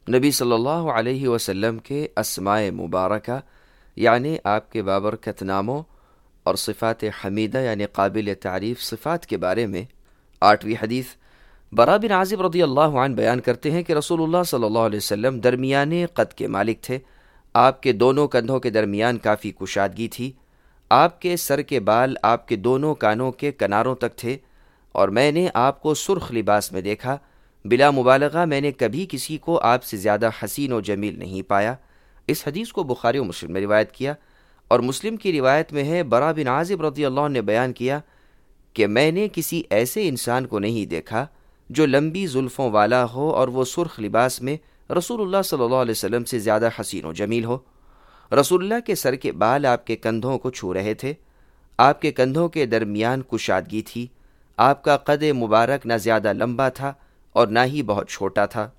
نبی صلی اللہ علیہ وسلم کے اسماء مبارکہ یعنی آپ کے بابرکت ناموں اور صفات حمیدہ یعنی قابل تعریف صفات کے بارے میں 8ویں حدیث برا بن عازب رضی اللہ عنہ بیان کرتے ہیں کہ رسول اللہ صلی اللہ علیہ وسلم درمیانے قد کے مالک تھے۔ آپ کے دونوں کندھوں کے درمیان کافی کشادگی تھی۔ آپ کے سر کے بال آپ کے دونوں کانوں کے کناروں تک تھے، اور میں نے آپ کو سرخ لباس میں دیکھا۔ بلا مبالغہ میں نے کبھی کسی کو آپ سے زیادہ حسین و جمیل نہیں پایا۔ اس حدیث کو بخاری و مسلم میں روایت کیا، اور مسلم کی روایت میں ہے برا بن عازب رضی اللہ عنہ نے بیان کیا کہ میں نے کسی ایسے انسان کو نہیں دیکھا جو لمبی زلفوں والا ہو اور وہ سرخ لباس میں رسول اللہ صلی اللہ علیہ وسلم سے زیادہ حسین و جمیل ہو۔ رسول اللہ کے سر کے بال آپ کے کندھوں کو چھو رہے تھے۔ آپ کے کندھوں کے درمیان کشادگی تھی۔ آپ کا قد مبارک نہ زیادہ لمبا تھا اور نہ ہی بہت چھوٹا تھا۔